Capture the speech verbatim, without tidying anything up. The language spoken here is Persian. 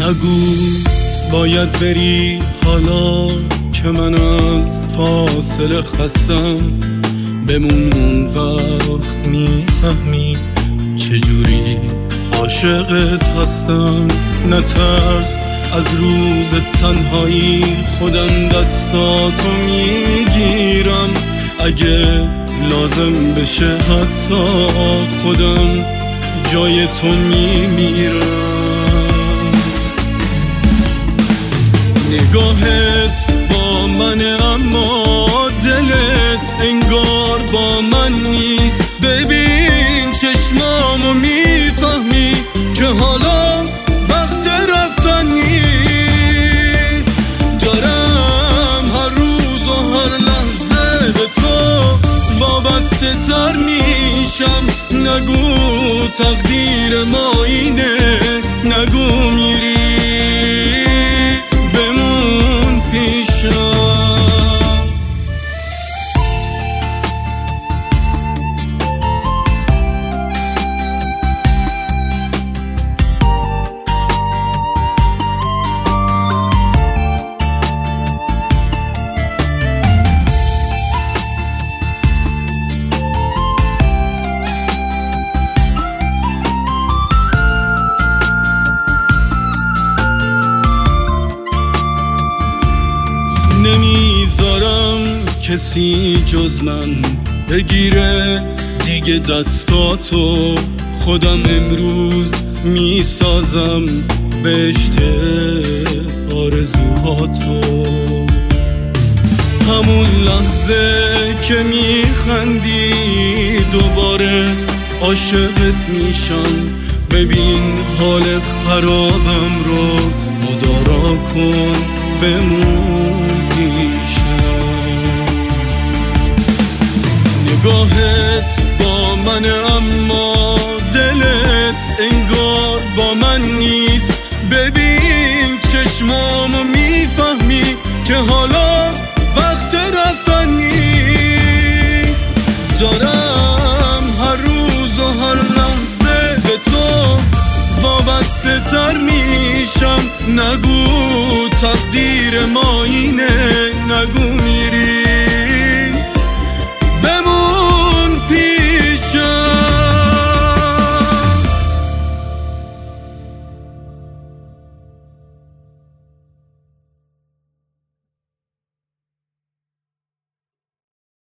نگو باید بری حالا که من از فاصله خستم، بمون اون وقت میفهمی چجوری عاشقت هستم. نترس از روز تنهایی، خودم دستاتو میگیرم، اگه لازم بشه حتی خودم جای تو میمیرم. نگاهت با منه اما دلت انگار با من نیست. ببین چشمامو میفهمی که حالا وقت رفتن نیست. دارم هر روز و هر لحظه به تو وابسته تر میشم. نگو تقدیر ما اینه، نگو میری بمون پیشم. نمیذارم کسی جز من بگیره دیگه دستاتو، خودم امروز میسازم بهشت آرزوهاتو. همون لحظه که میخندی دوباره عاشقت میشم. ببین حال خرابم رو مدارا کن، بمون پیشم. نگاهت با من اما دلت انگار با من نیست. ببین چشمامو میفهمی که حالا وقت رفتن نیست. دارم هر روز و هر لحظه به تو وابسته تر میشم. نگو تقدیر ما اینه، نگو